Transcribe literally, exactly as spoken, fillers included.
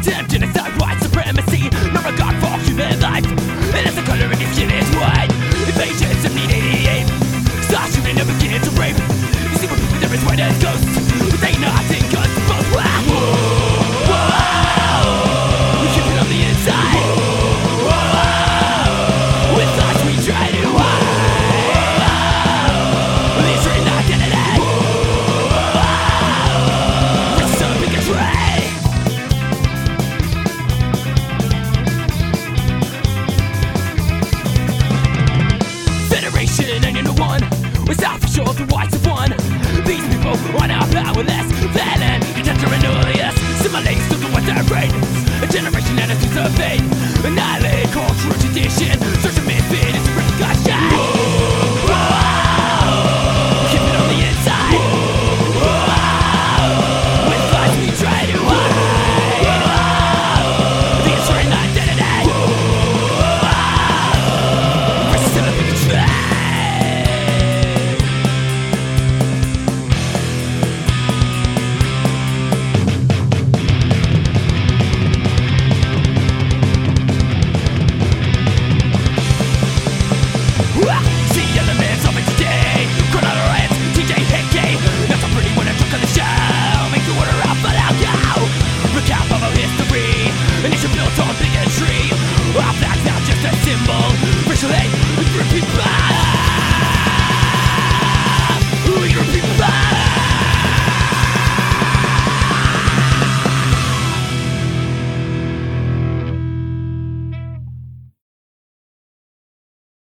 Damn genocide, white supremacy, no regard for human life. And as the color of your skin is white, invasion seventeen eighty-eight. Start shooting and begin to rape. You see what people there is white as ghosts, but they nothing cause both. Whoa, whoa, we keep it on the inside. Whoa, whoa, with us we try to hide. These dream identity. We're so big and try. Federation and you know one. We're south for sure, the whites have won. These people are now powerless. Violent, contender and alias. Simulates to the one that reign. A generation and a sense of fate. Annihilate cultural tradition.